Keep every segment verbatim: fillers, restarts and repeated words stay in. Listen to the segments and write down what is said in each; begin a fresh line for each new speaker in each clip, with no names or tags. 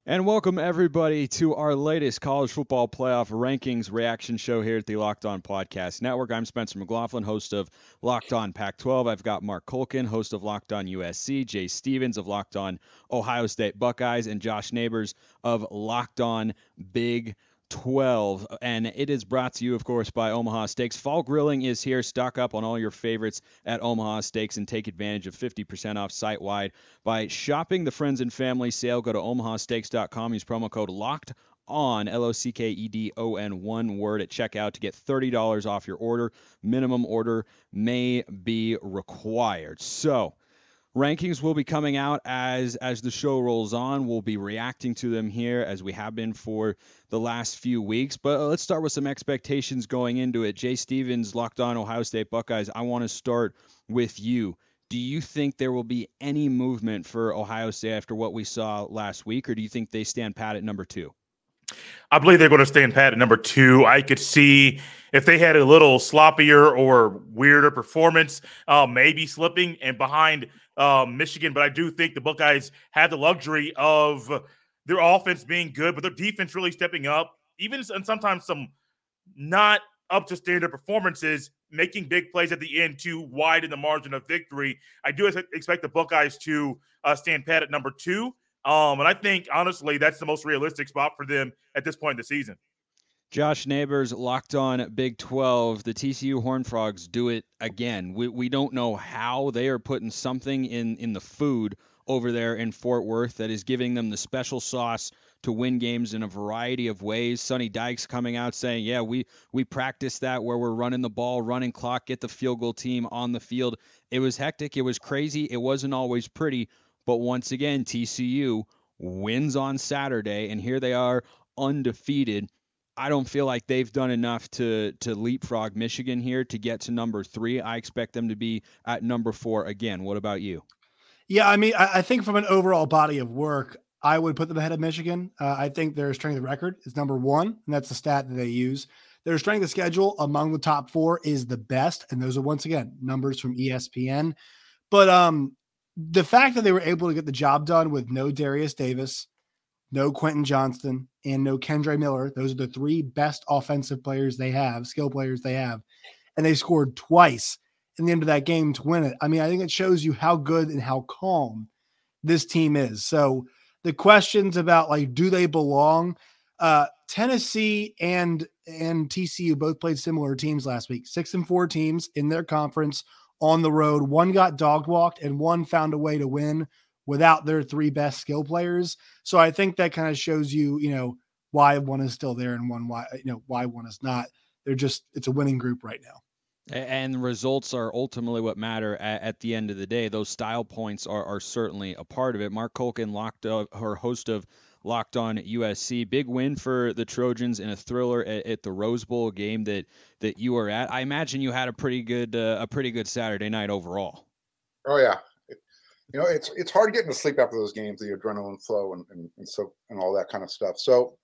And welcome everybody to our latest college football playoff rankings reaction show here at the Locked On Podcast Network. I'm Spencer McLaughlin, host of Locked On Pac twelve. I've got Mark Colkin, host of Locked On U S C, Jay Stevens of Locked On Ohio State Buckeyes, and Josh Neighbors of Locked On Big twelve. And it is brought to you, of course, by Omaha Steaks. Fall grilling is here. Stock up on all your favorites at Omaha Steaks and take advantage of fifty percent off site wide by shopping the Friends and Family sale. Go to omaha steaks dot com. Use promo code LOCKED on L O C K E D O N, one word at checkout to get thirty dollars off your order. Minimum order may be required. So, rankings will be coming out as as the show rolls on. We'll be reacting to them here as we have been for the last few weeks. But uh, let's start with some expectations going into it. Jay Stevens, Locked On Ohio State Buckeyes. I want to start with you. Do you think there will be any movement for Ohio State after what we saw last week, or do you think they stand pat at number two?
I believe they're going to stand pat at number two. I could see if they had a little sloppier or weirder performance, uh, maybe slipping and behind uh, Michigan. But I do think the Buckeyes have the luxury of their offense being good, but their defense really stepping up. Even and sometimes some not up to standard performances, making big plays at the end to widen the margin of victory. I do expect the Buckeyes to uh, stand pat at number two. Um, and I think, honestly, that's the most realistic spot for them at this point in the season.
Josh Neighbors, Locked On Big twelve. The T C U Horned Frogs do it again. We, we don't know how they are putting something in, in the food over there in Fort Worth that is giving them the special sauce to win games in a variety of ways. Sonny Dykes coming out saying, yeah, we, we practice that where we're running the ball, running clock, get the field goal team on the field. It was hectic. It was crazy. It wasn't always pretty. But once again, T C U wins on Saturday, and here they are undefeated. I don't feel like they've done enough to to leapfrog Michigan here to get to number three. I expect them to be at number four again. What about you?
Yeah, I mean, I, I think from an overall body of work, I would put them ahead of Michigan. Uh, I think their strength of record is number one, and that's the stat that they use. Their strength of schedule among the top four is the best, and those are, once again, numbers from E S P N. But um, the fact that they were able to get the job done with no Darius Davis, no Quentin Johnston, and no Kendre Miller, those are the three best offensive players they have, skill players they have, and they scored twice in the end of that game to win it. I mean, I think it shows you how good and how calm this team is. So the questions about, like, do they belong? Uh, Tennessee and and T C U both played similar teams last week. Six and four teams in their conference on the road. One got dog walked and one found a way to win without their three best skill players. So I think that kind of shows you, you know, why one is still there and one why, you know, why one is not. They're just, it's a winning group right now.
And results are ultimately what matter at, at the end of the day. Those style points are, are certainly a part of it. Mark Colkin, locked up, her host of Locked On U S C, big win for the Trojans in a thriller at, at the Rose Bowl game that that you were at. I imagine you had a pretty good uh, a pretty good Saturday night overall.
Oh yeah, it, you know it's it's hard getting to sleep after those games, the adrenaline flow and, and and so and all that kind of stuff. So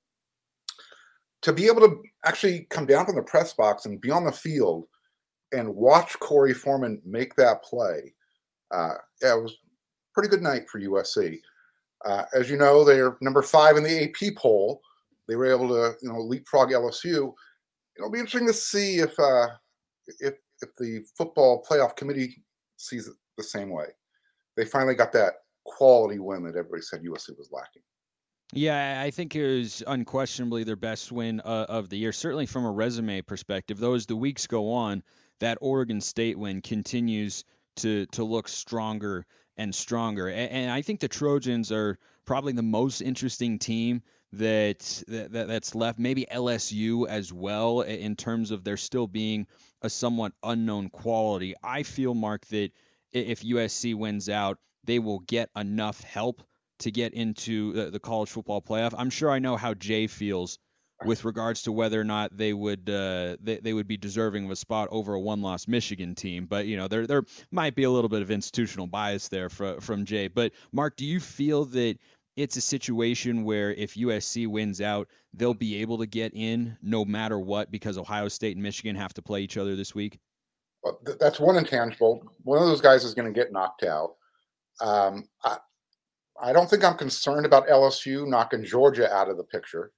to be able to actually come down from the press box and be on the field and watch Corey Foreman make that play, uh, yeah, it was a pretty good night for U S C. Uh, as you know, they're number five in the A P poll. They were able to, you know, leapfrog L S U. It'll be interesting to see if uh, if if the football playoff committee sees it the same way. They finally got that quality win that everybody said U S C was lacking.
Yeah, I think it was unquestionably their best win uh, of the year. Certainly from a resume perspective, though, as the weeks go on, that Oregon State win continues to to look stronger and stronger. And, and I think the Trojans are probably the most interesting team that, that that's left. Maybe L S U as well, in terms of there still being a somewhat unknown quality. I feel, Mark, that if U S C wins out, they will get enough help to get into the, the college football playoff. I'm sure I know how Jay feels with regards to whether or not they would uh, they, they would be deserving of a spot over a one-loss Michigan team. But, you know, there there might be a little bit of institutional bias there for, from Jay. But, Mark, do you feel that it's a situation where if U S C wins out, they'll be able to get in no matter what because Ohio State and Michigan have to play each other this week?
Well, th- that's one intangible. One of those guys is going to get knocked out. Um, I, I don't think I'm concerned about L S U knocking Georgia out of the picture.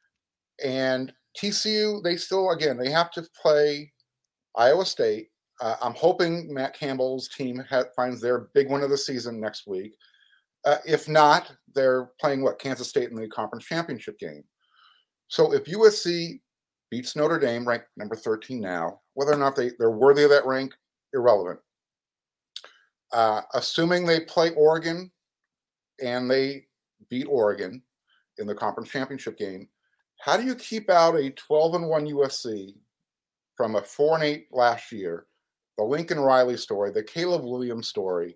And T C U, they still, again, they have to play Iowa State. Uh, I'm hoping Matt Campbell's team ha- finds their big win of the season next week. Uh, if not, they're playing what Kansas State in the conference championship game. So if U S C beats Notre Dame, ranked number thirteen now, whether or not they, they're worthy of that rank, irrelevant. Uh, assuming they play Oregon and they beat Oregon in the conference championship game, how do you keep out a twelve and one U S C from a four and eight last year, the Lincoln Riley story, the Caleb Williams story?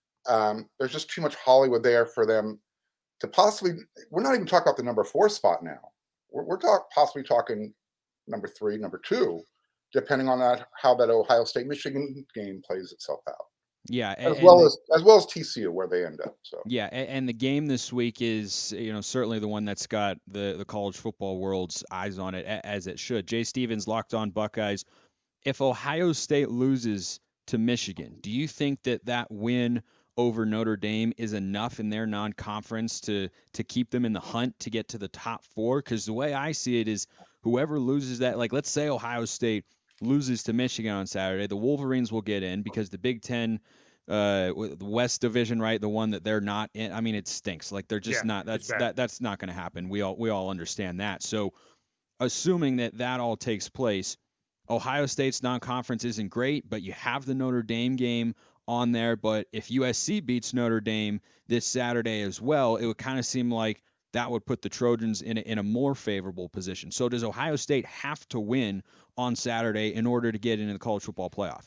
Um, there's just too much Hollywood there for them to possibly. We're not even talking about the number four spot now. We're, we're talk, possibly talking number three, number two, depending on that how that Ohio State Michigan game plays itself out.
Yeah,
as
and,
well
and
as as well as T C U where they end up. So
yeah, and, and the game this week is, you know, certainly the one that's got the the college football world's eyes on it, as it should. Jay Stevens, Locked On Buckeyes. If Ohio State loses to Michigan, do you think that that win over Notre Dame is enough in their non-conference to to keep them in the hunt to get to the top four? Because the way I see it is, whoever loses that, like let's say Ohio State loses to Michigan on Saturday, the Wolverines will get in because the Big Ten, uh, the West Division, right, the one that they're not in. I mean, it stinks. Like they're just
Yeah,
not. That's that that's not going to happen. We all we all understand that. So, assuming that that all takes place, Ohio State's non-conference isn't great, but you have the Notre Dame game on there. But if U S C beats Notre Dame this Saturday as well, it would kind of seem like that would put the Trojans in a, in a more favorable position. So does Ohio State have to win on Saturday in order to get into the college football playoff?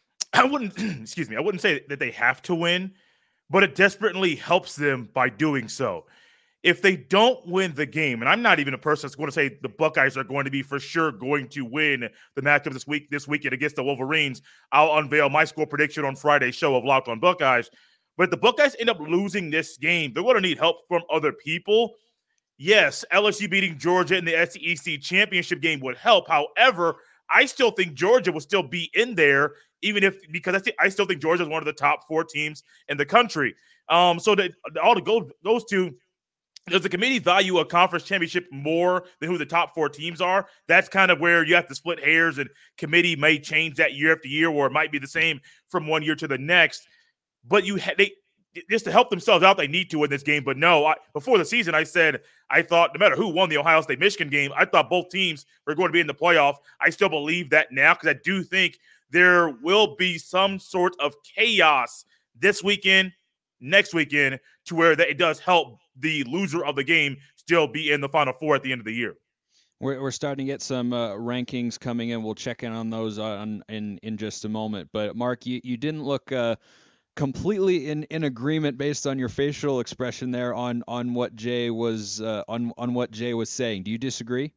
I wouldn't, excuse me, I wouldn't say that they have to win, but it desperately helps them by doing so. If they don't win the game, and I'm not even a person that's going to say the Buckeyes are going to be for sure going to win the matchup this week, this weekend against the Wolverines, I'll unveil my score prediction on Friday's show of Locked On Buckeyes. But if the Buckeyes end up losing this game, they're going to need help from other people. Yes, L S U beating Georgia in the S E C championship game would help. However, I still think Georgia will still be in there, even if because I, th- I still think Georgia is one of the top four teams in the country. Um, so that all the go goes to. Does the committee value a conference championship more than who the top four teams are? That's kind of where you have to split hairs, and committee may change that year after year, or it might be the same from one year to the next. But you ha- they just to help themselves out, they need to win this game. But no, I, before the season, I said I thought no matter who won the Ohio State Michigan game, I thought both teams were going to be in the playoff. I still believe that now because I do think there will be some sort of chaos this weekend, next weekend, to where that it does help the loser of the game still be in the Final Four at the end of the year.
We're we're starting to get some uh, rankings coming in. We'll check in on those on in in just a moment. But Mark, you, you didn't look uh, completely in, in agreement based on your facial expression there on on what Jay was uh, on on what Jay was saying. Do you disagree?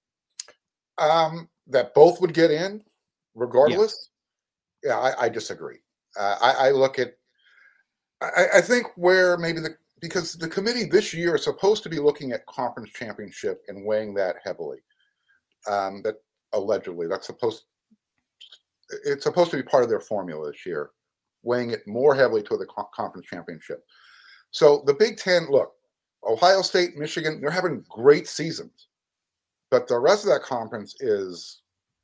Um, that both would get in, regardless. Yeah, yeah I, I disagree. Uh, I, I look at. I, I think where maybe the because the committee this year is supposed to be looking at conference championship and weighing that heavily. Um, that allegedly that's supposed it's supposed to be part of their formula this year, weighing it more heavily to the co- conference championship. So the Big Ten, look, Ohio State, Michigan, they're having great seasons, but the rest of that conference is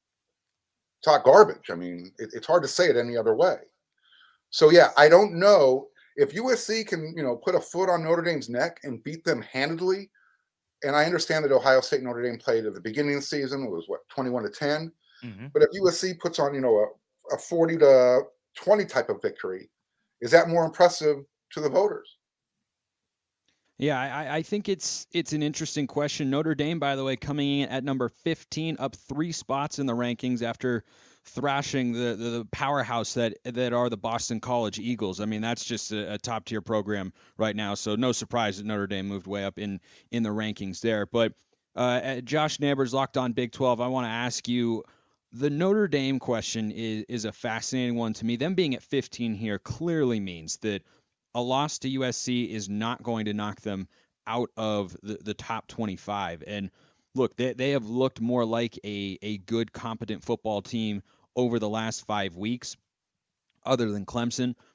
talk garbage. I mean, it, it's hard to say it any other way. So yeah, I don't know. If U S C can, you know, put a foot on Notre Dame's neck and beat them handedly, and I understand that Ohio State and Notre Dame played at the beginning of the season, it was what, twenty-one to ten. Mm-hmm. But if U S C puts on, you know, a, a forty to twenty type of victory, is that more impressive to the voters?
Yeah, I, I think it's it's an interesting question. Notre Dame, by the way, coming in at number fifteen, up three spots in the rankings after thrashing the, the, the powerhouse that that are the Boston College Eagles. I mean, that's just a, a top tier program right now. So no surprise that Notre Dame moved way up in in the rankings there. But uh, Josh Neighbors, Locked On Big twelve, I want to ask you, the Notre Dame question is is a fascinating one to me. Them being at fifteen here clearly means that a loss to U S C is not going to knock them out of the, the top twenty-five. And look, they they have looked more like a, a good, competent football team over the last five weeks, other than Clemson.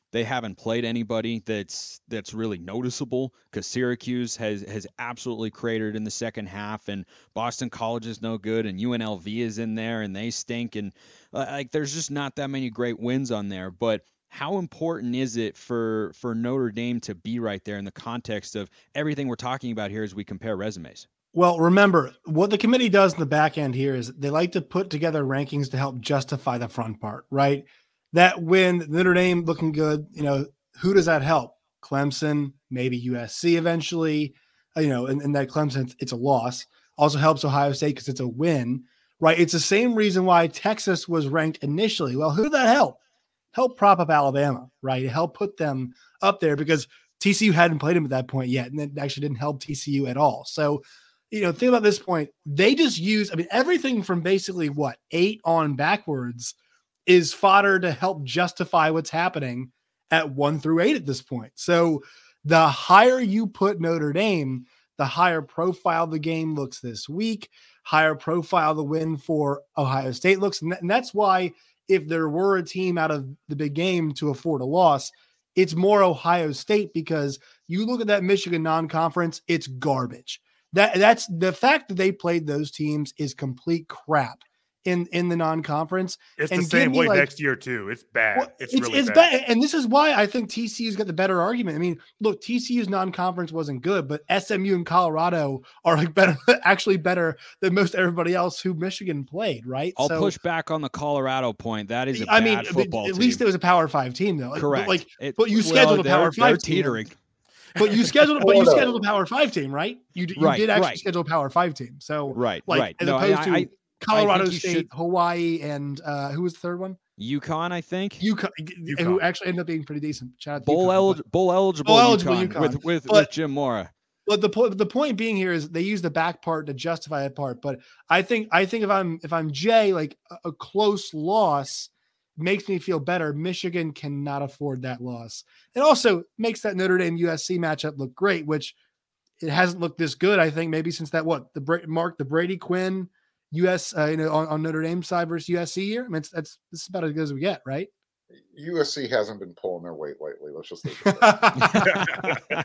They haven't played anybody that's that's really noticeable because Syracuse has has absolutely cratered in the second half, and Boston College is no good, and U N L V is in there, and they stink, and uh, like there's just not that many great wins on there. But how important is it for for Notre Dame to be right there in the context of everything we're talking about here as we compare resumes?
Well, remember what the committee does in the back end here is they like to put together rankings to help justify the front part, right? That win, Notre Dame looking good, you know, who does that help? Clemson, maybe U S C eventually, uh, you know, and, and that Clemson, it's a loss. Also helps Ohio State because it's a win, right? It's the same reason why Texas was ranked initially. Well, who did that help? Help prop up Alabama, right? It helped put them up there because T C U hadn't played them at that point yet, and it actually didn't help T C U at all. So, you know, think about this point. They just use, I mean, everything from basically what, eight on backwards is fodder to help justify what's happening at one through eight at this point. So the higher you put Notre Dame, the higher profile the game looks this week, higher profile the win for Ohio State looks. And, th- and that's why if there were a team out of the big game to afford a loss, it's more Ohio State, because you look at that Michigan non-conference, it's garbage. That that's the fact that they played those teams is complete crap in, in the non-conference.
It's
and
the same way
like,
next year too. It's bad.
well,
it's,
it's
really
it's
bad.
bad. And this is why I think T C U's got the better argument. I mean, look, T C U's non-conference wasn't good, but S M U and Colorado are like better, actually better than most everybody else who Michigan played, right?
I'll
so,
push back on the Colorado point. That is a
I
bad
mean,
football
at
team.
least it was a Power Five team, though.
Correct.
But like,
it,
but you
well,
scheduled a Power
they're,
Five
they're
team.
teetering.
But you scheduled, but you
Hold on.
scheduled a Power Five team, right? You you
Right,
did actually
right.
schedule a Power Five team. So
Right,
like,
right.
as
No,
opposed
I,
to
I,
Colorado
I think you
State,
should-
Hawaii, and uh, who was the third one?
UConn, I think.
UConn, who actually ended up being pretty decent. Shout out to
Bowl,
UConn,
elig-
but-
bowl eligible,
Bowl eligible
UConn,
UConn.
with with,
But-
with Jim Mora.
But the point, the point being here is they use the back part to justify that part. But I think, I think if I'm, if I'm Jay, like a, a close loss makes me feel better. Michigan cannot afford that loss. It also makes that Notre Dame U S C matchup look great, which it hasn't looked this good. I think maybe since that, what the Bra- Mark, the Brady Quinn U S, uh, you know, on, on Notre Dame side versus U S C here. I mean, it's, that's, this is about as good as we get, right?
U S C hasn't been pulling their weight lately. Let's just leave it there.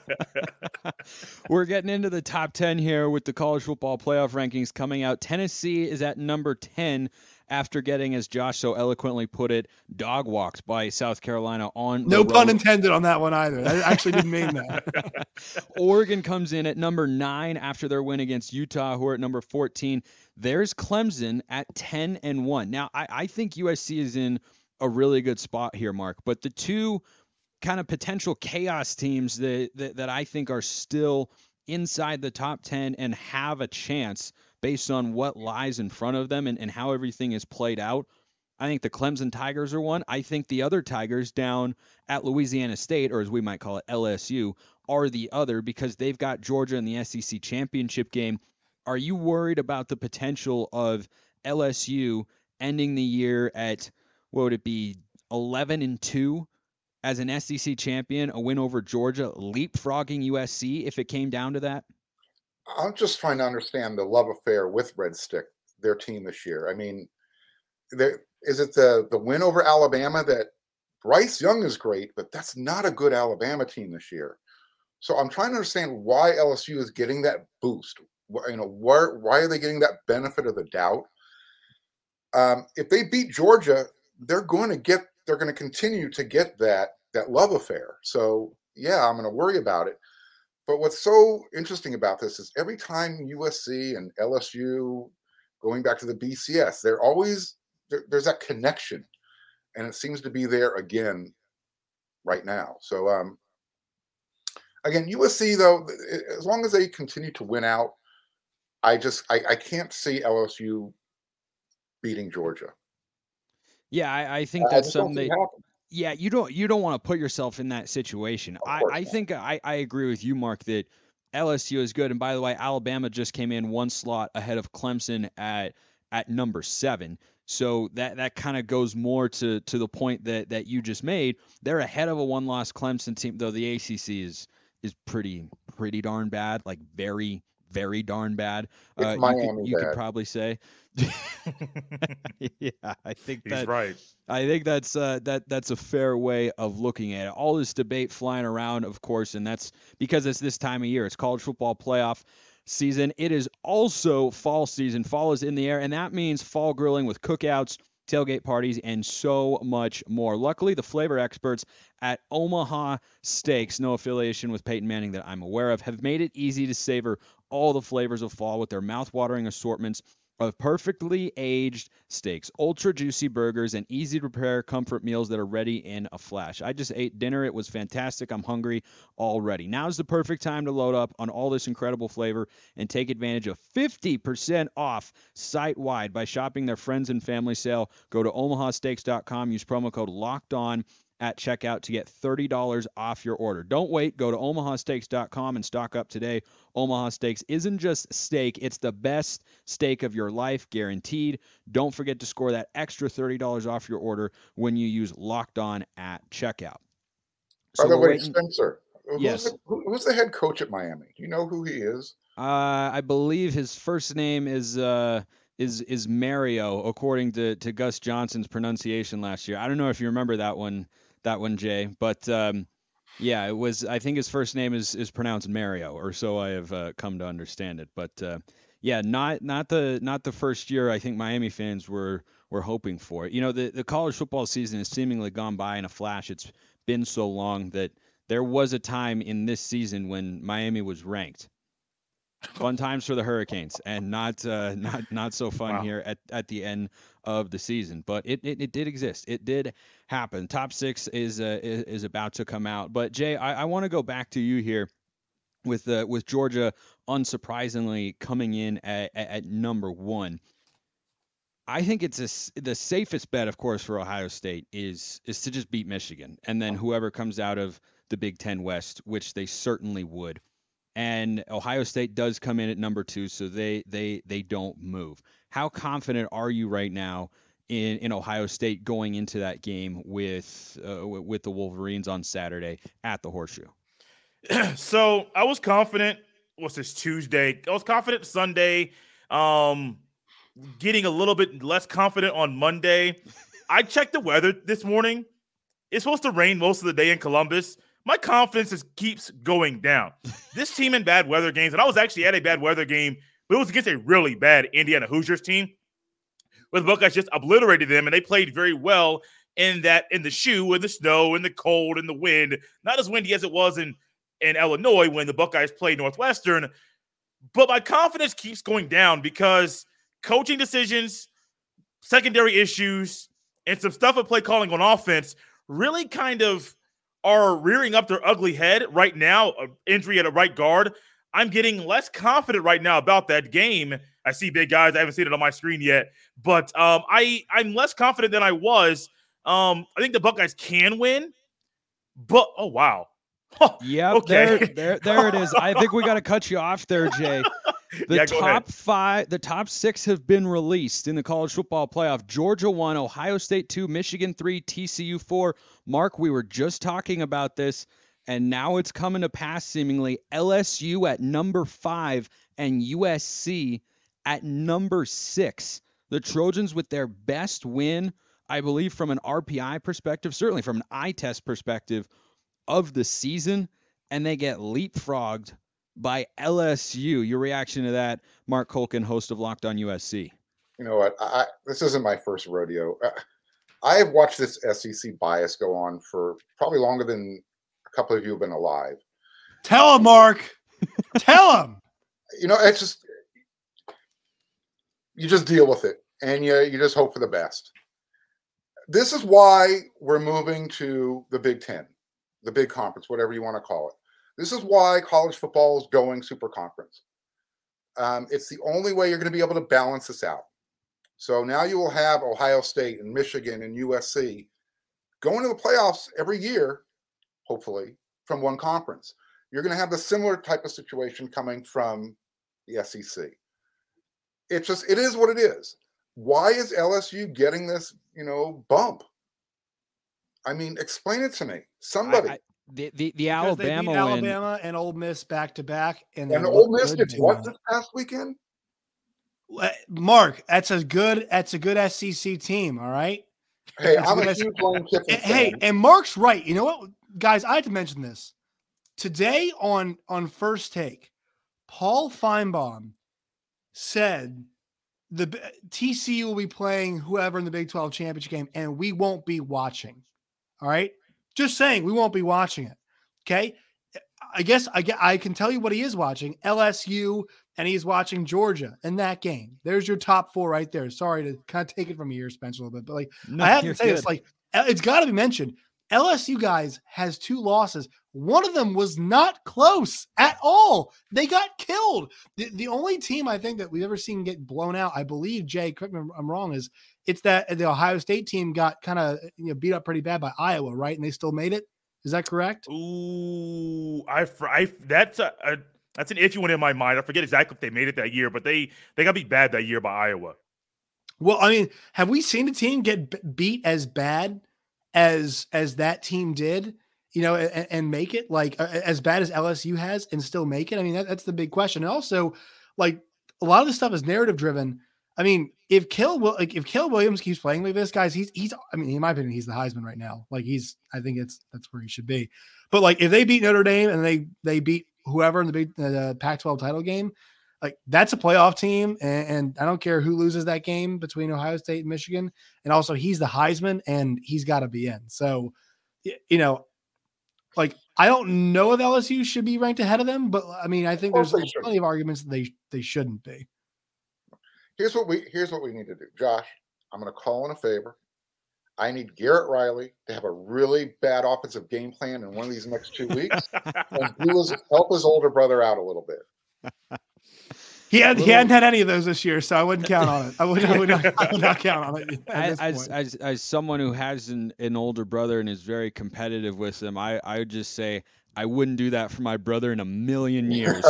We're getting into the top ten here with the college football playoff rankings coming out. Tennessee is at number ten after getting, as Josh so eloquently put it, dog walked by South Carolina on
No
the
pun
road.
intended on that one either. I actually didn't mean that.
Oregon comes in at number nine after their win against Utah, who are at number fourteen. There's Clemson at ten and one. Now, I, I think U S C is in a really good spot here, Mark, but the two kind of potential chaos teams that, that, that I think are still inside the top ten and have a chance based on what lies in front of them and, and how everything is played out. I think the Clemson Tigers are one. I think the other Tigers down at Louisiana State, or as we might call it, L S U, are the other because they've got Georgia in the S E C championship game. Are you worried about the potential of L S U ending the year at, what would it be, eleven and two as an S E C champion, a win over Georgia, leapfrogging U S C if it came down to that?
I'm just trying to understand the love affair with Red Stick, their team this year. I mean, there, is it the the win over Alabama that Bryce Young is great, but that's not a good Alabama team this year. So I'm trying to understand why L S U is getting that boost. You know, why why are they getting that benefit of the doubt? Um, if they beat Georgia, they're going to get they're going to continue to get that that love affair. So yeah, I'm going to worry about it. But what's so interesting about this is every time U S C and L S U, going back to the B C S, they're always there, there's that connection, and it seems to be there again right now. So um, again, U S C though, as long as they continue to win out, I just I, I can't see L S U beating Georgia.
Yeah, I, I think
I
that's
just don't
something
see it
that.
happen.
Yeah, you don't you don't want to put yourself in that situation.
Of
I,
course
I
not.
think I, I agree with you, Mark, that L S U is good. And by the way, Alabama just came in one slot ahead of Clemson at at number seven. So that that kind of goes more to to the point that that you just made. They're ahead of a one-loss Clemson team, though the A C C is is pretty pretty darn bad, like very very darn bad.
It's
Uh, you
Miami
could, you could
bad.
probably say. Yeah, I think
He's
that
right.
I think that's uh, that that's a fair way of looking at it. All this debate flying around, of course, and that's because it's this time of year. It's college football playoff season. It is also fall season. Fall is in the air, and that means fall grilling with cookouts, tailgate parties, and so much more. Luckily, the flavor experts at Omaha Steaks, no affiliation with Peyton Manning that I'm aware of, have made it easy to savor all the flavors of fall with their mouth-watering assortments of perfectly aged steaks, ultra juicy burgers, and easy to prepare comfort meals that are ready in a flash. I just ate dinner. It was fantastic. I'm hungry already. Now's the perfect time to load up on all this incredible flavor and take advantage of fifty percent off site-wide by shopping their friends and family sale. Go to omaha steaks dot com. Use promo code LOCKEDON at checkout to get thirty dollars off your order. Don't wait. Go to omaha steaks dot com and stock up today. Omaha Steaks isn't just steak. It's the best steak of your life, guaranteed. Don't forget to score that extra thirty dollars off your order when you use Locked On at checkout.
By the
we're
way,
waiting-
Spencer, who's,
Yes.
the, who, who's the head coach at Miami? Do you know who he is?
Uh, I believe his first name is uh, is is Mario, according to, to Gus Johnson's pronunciation last year. I don't know if you remember that one, that one, Jay, but um, yeah, it was. I think his first name is is pronounced Mario, or so I have uh, come to understand it. But uh, yeah, not not the not the first year I think Miami fans were were hoping for. You know, the the college football season has seemingly gone by in a flash. It's been so long that there was a time in this season when Miami was ranked. Fun times for the Hurricanes, and not uh, not not so fun
Wow.
here at, at the end of the season. But it, it, it did exist. It did happen. Top six is uh, is, is about to come out. But Jay, I, I want to go back to you here with uh, with Georgia unsurprisingly coming in at, at, at number one. I think it's a s the safest bet, of course, for Ohio State is is to just beat Michigan, and then whoever comes out of the Big Ten West, which they certainly would. And Ohio State does come in at number two, so they they they don't move. How confident are you right now in, in Ohio State going into that game with uh, with the Wolverines on Saturday at the Horseshoe?
So I was confident. What's this Tuesday? I was confident Sunday. Um, getting a little bit less confident on Monday. I checked the weather this morning. It's supposed to rain most of the day in Columbus. My confidence just keeps going down. This team in bad weather games, and I was actually at a bad weather game, but it was against a really bad Indiana Hoosiers team, where the Buckeyes just obliterated them, and they played very well in that in the shoe, in the snow, in the cold, in the wind. Not as windy as it was in, in Illinois when the Buckeyes played Northwestern. But my confidence keeps going down because coaching decisions, secondary issues, and some stuff at play calling on offense really kind of are rearing up their ugly head right now. An injury at a right guard. I'm getting less confident right now about that game. I see big guys. I haven't seen it on my screen yet, but um, I I'm less confident than I was. Um, I think the Buckeyes can win, but oh wow,
Yep,
okay.
there, there, there it is. I think we got to cut you off there, Jay. The
Yeah, go
top
ahead.
five, the top six have been released in the college football playoff. Georgia one, Ohio State two, Michigan three, T C U four. Mark, we were just talking about this, and now it's coming to pass seemingly. L S U at number five and U S C at number six. The Trojans with their best win, I believe, from an R P I perspective, certainly from an eye test perspective, of the season, and they get leapfrogged by L S U. Your reaction to that, Mark Colkin, host of Locked On U S C?
You know what? I, this isn't my first rodeo. Uh, I have watched this S E C bias go on for probably longer than a couple of you have been alive.
Tell him, Mark. Tell him.
You know, it's just you just deal with it, and you you just hope for the best. This is why we're moving to the Big Ten, the big conference, whatever you want to call it. This is why college football is going super conference. Um, it's the only way you're going to be able to balance this out. So now you will have Ohio State and Michigan and U S C going to the playoffs every year, hopefully, from one conference. You're going to have the similar type of situation coming from the S E C. It's just, it is what it is. Why is L S U getting this, you know, bump? I mean, explain it to me. Somebody.
I, I, the the, the
Because they beat
Alabama win.
Alabama and Ole Miss back to back, and they
And
look
Ole Miss
good
did
doing
what
it.
this past weekend?
Uh, Mark, that's a good that's a good S E C team. All right.
Hey,
That's
I'm
good
a
S-
huge Lane Kiffin
And-
fan.
hey, and Mark's right. You know what, guys? I have to mention this today on on First Take. Paul Feinbaum said the B- T C U will be playing whoever in the Big twelve championship game, and we won't be watching. All right, just saying we won't be watching it. Okay, I guess I get I can tell you what he is watching: L S U, and he's watching Georgia in that game. There's your top four right there. Sorry to kind of take it from you here, Spencer, a little bit, but like
No,
I have
you're
to say this,
good.
like it's got to be mentioned. L S U guys has two losses. One of them was not close at all. They got killed. The, the only team I think that we've ever seen get blown out, I believe, Jay, correct me if I'm wrong, is it's that the Ohio State team got kind of you know beat up pretty bad by Iowa, right? And they still made it. Is that correct?
Ooh, I, I that's a, a that's an iffy one in my mind. I forget exactly if they made it that year, but they they got beat bad that year by Iowa.
Well, I mean, have we seen a team get b- beat as bad as as that team did, you know, and, and make it like uh, as bad as L S U has and still make it? I mean, that, that's the big question. And also, like a lot of this stuff is narrative driven. I mean, if Kill will like if Kill Williams keeps playing like this, guys, he's he's. I mean, in my opinion, he's the Heisman right now. Like he's, I think it's that's where he should be. But like if they beat Notre Dame and they they beat whoever in the big uh, Pac twelve title game, like that's a playoff team, and, and I don't care who loses that game between Ohio State and Michigan. And also, he's the Heisman, and he's got to be in. So, y- you know, like I don't know if L S U should be ranked ahead of them, but I mean, I think
Of
there's
course they should.
plenty of arguments that they they shouldn't be.
Here's what we here's what we need to do, Josh. I'm going to call in a favor. I need Garrett Riley to have a really bad offensive game plan in one of these next two weeks, and do his, help his older brother out a little bit.
He, had, he
Little-
hadn't had any of those this year, so I wouldn't count on it. I would, I would, not, I would not count on it. at
As
this
as,
point.
as as someone who has an, an older brother and is very competitive with him, I, I would just say I wouldn't do that for my brother in a million years.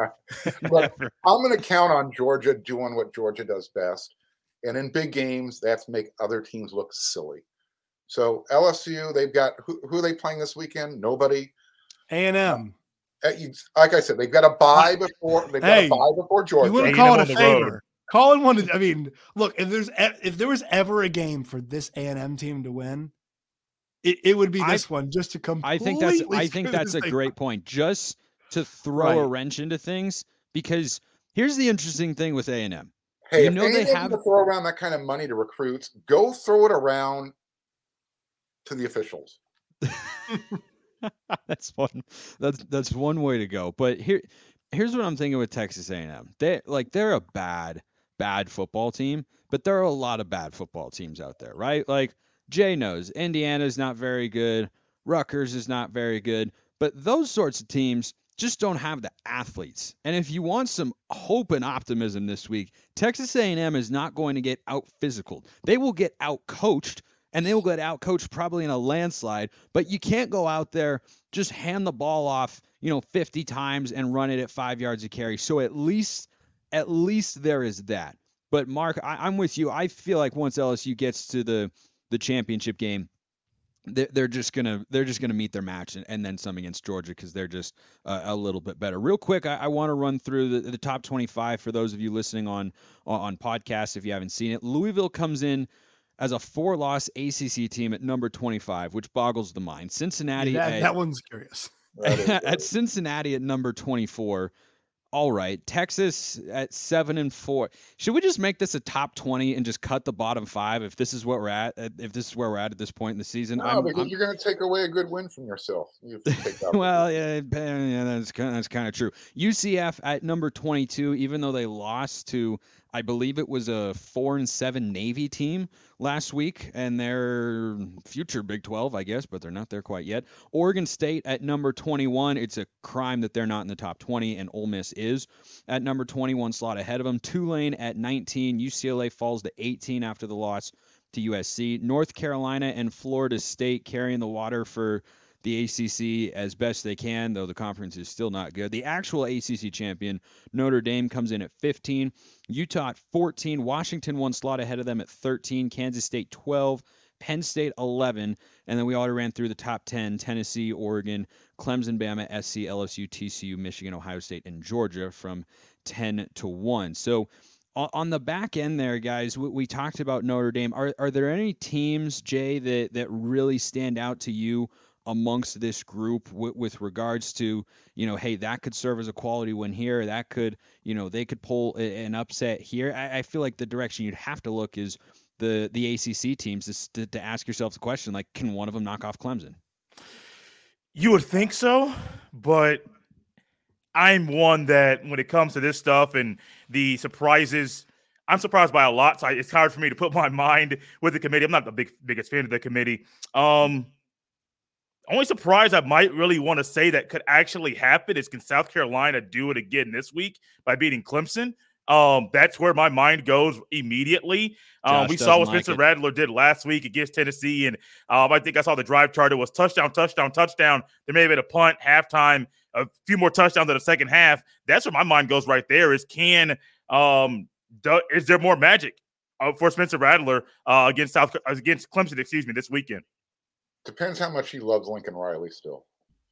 But I'm going to count on Georgia doing what Georgia does best. And in big games, that's make other teams look silly. So L S U, they've got who, who are they playing this weekend? Nobody.
A and M.
Uh, you- Like I said, they've got a bye before they've got
Hey,
a bye before Georgia.
You want to
A&M
call it
on
a
the
favor?
road.
Call it one. Of, I mean, look, if there's e- if there was ever a game for this A and M team to win, it, it would be
I-
this one. Just to completely.
I think that's I think
screw
that's
this
a
thing
great point. Just to throw a
Right.
wrench into things, because here's the interesting thing with A and M.
Hey,
You
if
know they
A and M
have-
gonna throw around that kind of money to recruits, go throw it around to the officials.
That's one. That's that's one way to go. But here, here's what I'm thinking with Texas A and M. They like they're a bad, bad football team, but there are a lot of bad football teams out there, right? Like Jay knows, Indiana's not very good, Rutgers is not very good, but those sorts of teams just don't have the athletes. And if you want some hope and optimism this week, Texas A and M is not going to get out physical. They will get out coached. And they will get out coached probably in a landslide, but you can't go out there, just hand the ball off, you know, fifty times and run it at five yards a carry. So at least, at least there is that. But Mark, I, I'm with you. I feel like once L S U gets to the the championship game, they're, they're just gonna they're just gonna meet their match and, and then some against Georgia because they're just uh, a little bit better. Real quick, I, I want to run through the, the top twenty-five for those of you listening on on podcasts if you haven't seen it. Louisville comes in as a four-loss A C C team at number twenty-five, which boggles the mind. Cincinnati
Yeah, that,
at,
that one's curious.
That is
at
good.
Cincinnati at number twenty-four. All right, Texas at seven and four. Should we just make this a top twenty and just cut the bottom five if this is what we're at? If this is where we're at at this point in the season,
No,
I'm,
because
I'm-
you're going to take away a good win from yourself. You have to take that
well,
away.
yeah, yeah, that's kind of, that's kind of true. U C F at number twenty-two, even though they lost to, I believe it was a four and seven Navy team last week, and they're future Big twelve, I guess, but they're not there quite yet. Oregon State at number twenty-one. It's a crime that they're not in the top twenty, and Ole Miss is at number twenty-one, slot ahead of them. Tulane at nineteen. U C L A falls to eighteen after the loss to U S C. North Carolina and Florida State carrying the water for the A C C as best they can, though the conference is still not good. The actual A C C champion, Notre Dame, comes in at fifteen. Utah at fourteen. Washington one slot ahead of them at thirteen. Kansas State twelve. Penn State eleven, and then we already ran through the top ten: Tennessee, Oregon, Clemson, Bama, S C, L S U, T C U, Michigan, Ohio State, and Georgia from ten to one. So on the back end there, guys, we, we talked about Notre Dame. Are are there any teams, Jay, that, that really stand out to you amongst this group w- with regards to, you know, hey, that could serve as a quality win here. That could, you know, they could pull a, an upset here. I, I feel like the direction you'd have to look is the, the A C C teams to, to ask yourself the question, like, can one of them knock off Clemson?
You would think so, but I'm one that when it comes to this stuff and the surprises, I'm surprised by a lot. So it's hard for me to put my mind with the committee. I'm not the big biggest fan of the committee. Um, only surprise I might really want to say that could actually happen is can South Carolina do it again this week by beating Clemson? Um, that's where my mind goes immediately. Um, we saw what Spencer like Rattler did last week against Tennessee, and um, I think I saw the drive chart. It was touchdown, touchdown, touchdown. There may have been a punt, halftime, a few more touchdowns in the second half. That's where my mind goes right there is can um, do, is there more magic uh, for Spencer Rattler uh, against South against Clemson, excuse me, this weekend?
Depends how much he loves Lincoln Riley still.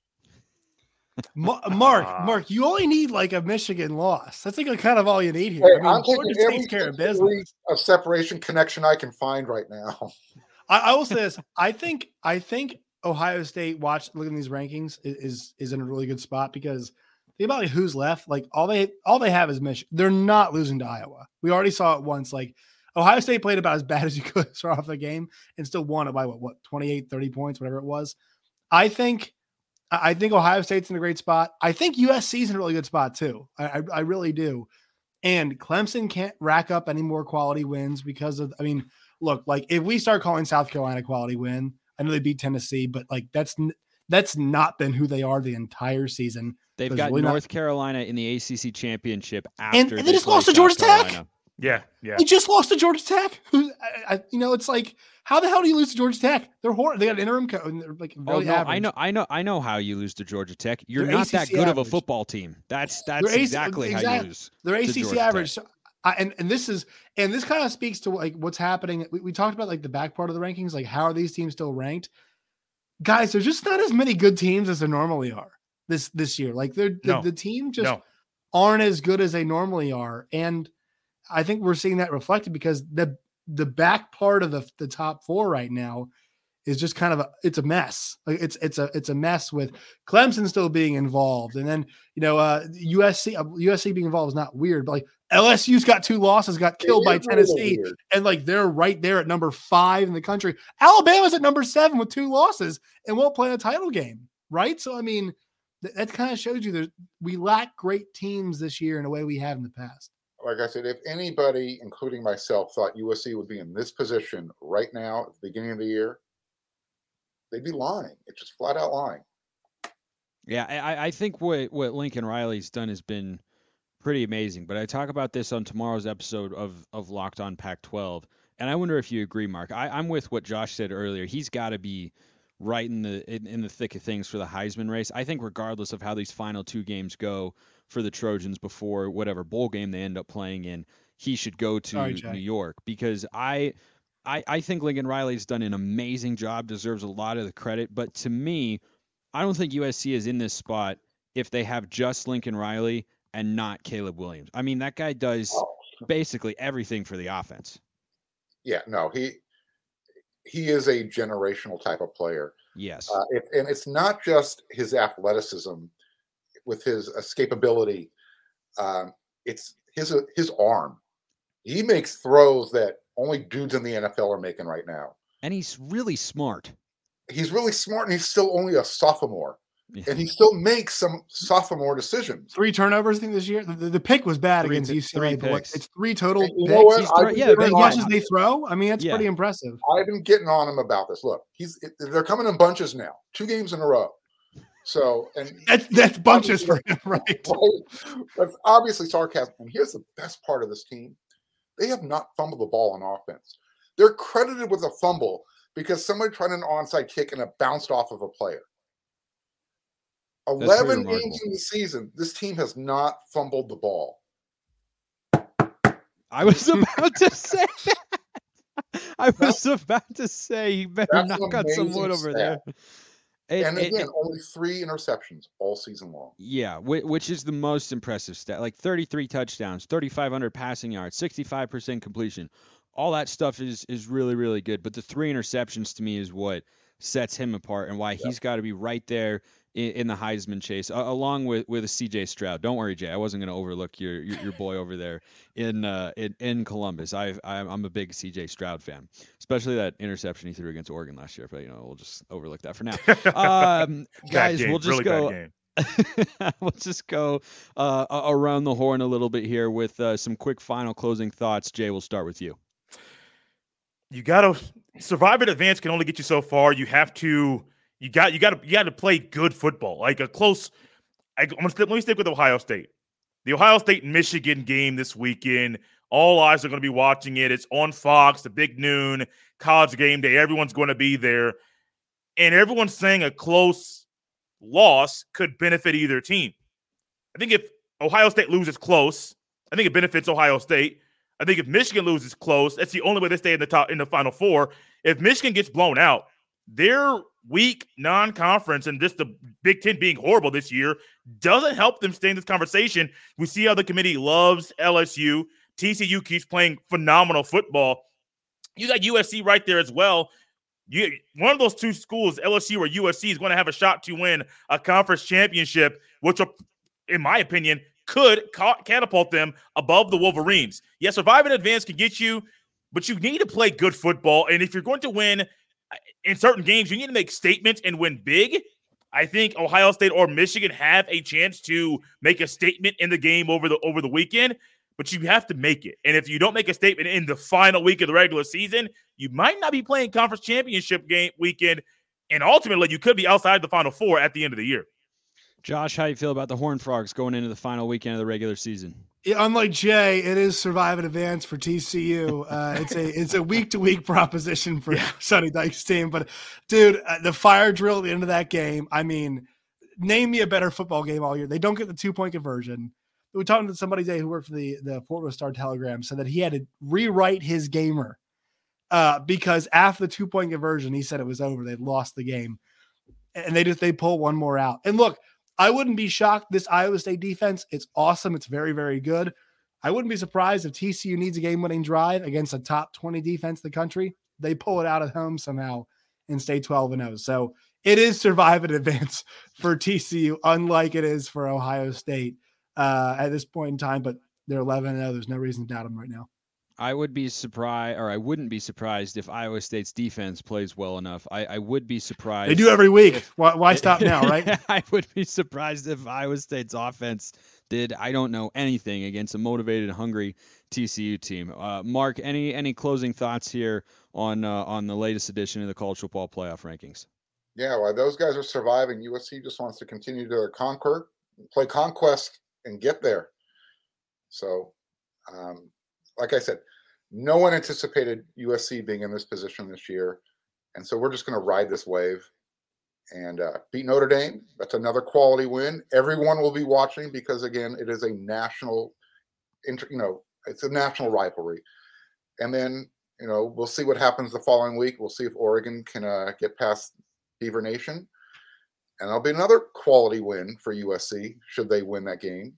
Mark, Mark, you only need like a Michigan loss. That's like kind of all you need here.
Hey,
I mean,
I'm taking
Georgia
every
takes care of business.
A separation connection I can find right now.
I, I will say this: I think, I think Ohio State. Watch, look at these rankings is, is is in a really good spot because think about like who's left. Like all they all they have is Michigan. They're not losing to Iowa. We already saw it once. Like Ohio State played about as bad as you could start off the game and still won it by what what twenty-eight, thirty points, whatever it was. I think. I think Ohio State's in a great spot. I think U S C's in a really good spot too. I, I, I really do. And Clemson can't rack up any more quality wins because of, I mean, look, like if we start calling South Carolina quality win, I know they beat Tennessee, but like that's, that's not been who they are the entire season.
They've got really North not... Carolina in the A C C championship after
and, and they just lost to Georgia Tech.
Yeah, yeah.
They just lost to Georgia Tech. Who, I, I, you know, it's like, how the hell do you lose to Georgia Tech? They're horrible. They got an interim coach, and they're like really
oh, no,
average.
I know, I know, I know how you lose to Georgia Tech. You're
they're
not
A C C
that good
average.
of a football team. That's that's
they're
exactly, exactly how you lose.
They're A C C average.
Tech.
So, I, and and this is and this kind of speaks to like what's happening. We, we talked about like the back part of the rankings. Like how are these teams still ranked? Guys, there's just not as many good teams as there normally are this this year. Like they're the,
no.
the team just
no.
aren't as good as they normally are, and I think we're seeing that reflected because the the back part of the, the top four right now is just kind of a it's a mess. Like it's it's a it's a mess with Clemson still being involved, and then you know uh, U S C uh, U S C being involved is not weird, but like L S U's got two losses, got killed by Tennessee, really and like they're right there at number five in the country. Alabama's at number seven with two losses and won't play in a title game, right? So I mean, th- that kind of shows you that we lack great teams this year in a way we have in the past.
Like I said, if anybody, including myself, thought U S C would be in this position right now at the beginning of the year, they'd be lying. It's just flat out lying.
Yeah, I, I think what, what Lincoln Riley's done has been pretty amazing. But I talk about this on tomorrow's episode of, of Locked On Pac twelve, and I wonder if you agree, Mark. I, I'm with what Josh said earlier. He's got to be right in the in, in the thick of things for the Heisman race. I think regardless of how these final two games go for the Trojans before whatever bowl game they end up playing in, he should go to Sorry, New York because I, I I think Lincoln Riley's done an amazing job, deserves a lot of the credit. But to me, I don't think U S C is in this spot if they have just Lincoln Riley and not Caleb Williams. I mean, that guy does basically everything for the offense.
Yeah, no, he he is a generational type of player.
Yes.
Uh, it, and it's not just his athleticism with his escapability. Um, it's his his arm. He makes throws that only dudes in the N F L are making right now.
And he's really smart.
He's really smart, and he's still only a sophomore. Yeah. And he still makes some sophomore decisions.
Three turnovers, I think, this year. The, the pick was bad
three,
against U C L A, but what, it's three total
you
picks.
Know what?
Throw, yeah, as much as they throw. I mean, that's yeah. pretty impressive.
I've been getting on him about this. Look, he's they're coming in bunches now, two games in a row. So, and
that's, that's bunches for him, right?
right? That's obviously sarcasm. And here's the best part of this team: they have not fumbled the ball on offense. They're credited with a fumble because somebody tried an onside kick and it bounced off of a player. eleven games in the season, this team has not fumbled the ball.
I was about to say that. I was about to say, you better
That's
knock
an
on some
amazing
wood over
stat.
there. It,
And
it,
again,
it,
only three interceptions all season long.
yeah, whi- which is the most impressive stat. Like thirty-three touchdowns, thirty-five hundred passing yards, sixty-five percent completion. All that stuff is is really really good. But the three interceptions to me is what sets him apart and why
Yep.
he's got to be right there in, in the Heisman chase, a- along with with a C J Stroud. Don't worry, Jay. I wasn't going to overlook your, your your boy over there in uh in, in Columbus. I I'm I'm a big C J Stroud fan, especially that interception he threw against Oregon last year. But you know, we'll just overlook that for now. Um,
Bad
guys,
game,
we'll just
really
go.
bad game.
we'll just go uh, a- around the horn a little bit here with uh, some quick final closing thoughts. Jay, we'll start with you.
You gotta survive in advance can only get you so far. You have to you got you got to you got to play good football, like a close. I, I'm gonna, st- let me stick with Ohio State. The Ohio State Michigan game this weekend. All eyes are going to be watching it. It's on Fox, the big noon college game day. Everyone's going to be there, and everyone's saying a close loss could benefit either team. I think if Ohio State loses close, I think it benefits Ohio State. I think if Michigan loses close, that's the only way they stay in the top in the Final Four. If Michigan gets blown out, their weak non-conference and just the Big Ten being horrible this year doesn't help them stay in this conversation. We see how the committee loves L S U. T C U keeps playing phenomenal football. You got U S C right there as well. You, one of those two schools, L S U or U S C, is going to have a shot to win a conference championship, which will, in my opinion, could ca- catapult them above the Wolverines. Yes, survive in advance can get you, but you need to play good football. And if you're going to win in certain games, you need to make statements and win big. I think Ohio State or Michigan have a chance to make a statement in the game over the over the weekend, but you have to make it. And if you don't make a statement in the final week of the regular season, you might not be playing conference championship game weekend, and ultimately you could be outside the Final Four at the end of the year.
Josh, how you feel about the Horned Frogs going into the final weekend of the regular season?
Yeah, unlike Jay, it is survive in advance for T C U. Uh, it's a it's a week to week proposition for
Yeah.
Sonny Dykes' team. But dude, uh, the fire drill at the end of that game. I mean, name me a better football game all year. They don't get the two point conversion. We were talking to somebody today who worked for the the Fort Worth Star Telegram, said that he had to rewrite his gamer uh, because after the two point conversion, he said it was over. They lost the game, and they just they pull one more out. And look, I wouldn't be shocked. This Iowa State defense, it's awesome. It's very, very good. I wouldn't be surprised if T C U needs a game-winning drive against a top twenty defense in the country. They pull it out at home somehow and stay twelve and oh. So it is survive in advance for T C U, unlike it is for Ohio State uh, at this point in time. But they're eleven and oh. There's no reason to doubt them right now.
I would be surprised, or I wouldn't be surprised if Iowa State's defense plays well enough. I, I would be surprised.
They do every week.
If,
why, why stop now, right?
I would be surprised if Iowa State's offense did, I don't know, anything against a motivated, hungry T C U team. Uh, Mark, any any closing thoughts here on uh, on the latest edition of the College Football Playoff Rankings?
Yeah, while those guys are surviving, U S C just wants to continue to conquer, play conquest, and get there. So, um, like I said, no one anticipated U S C being in this position this year. And so we're just going to ride this wave and uh, beat Notre Dame. That's another quality win. Everyone will be watching because, again, it is a national, inter, you know, it's a national rivalry. And then, you know, we'll see what happens the following week. We'll see if Oregon can uh, get past Beaver Nation. And that'll be another quality win for U S C should they win that game.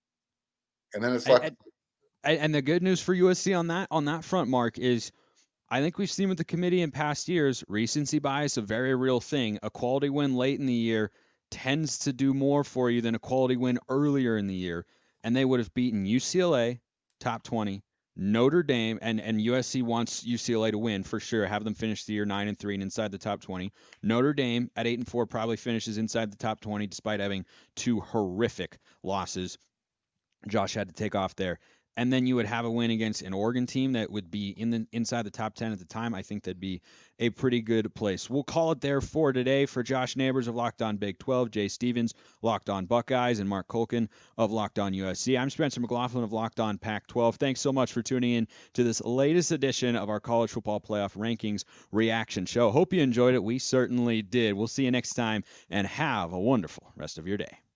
And then it's like...
And, and, and the good news for U S C on that on that front, Mark, is I think we've seen with the committee in past years, recency bias, a very real thing. A quality win late in the year tends to do more for you than a quality win earlier in the year. And they would have beaten U C L A, top twenty, Notre Dame, and, and U S C wants U C L A to win for sure. Have them finish the year nine and three and inside the top twenty. Notre Dame at eight and four probably finishes inside the top twenty despite having two horrific losses. Josh had to take off there. And then you would have a win against an Oregon team that would be in the inside the top ten at the time. I think that'd be a pretty good place. We'll call it there for today. For Josh Neighbors of Locked On Big twelve, Jay Stevens, Locked On Buckeyes, and Mark Colkin of Locked On U S C. I'm Spencer McLaughlin of Locked On Pac twelve. Thanks so much for tuning in to this latest edition of our College Football Playoff Rankings reaction show. Hope you enjoyed it. We certainly did. We'll see you next time, and have a wonderful rest of your day.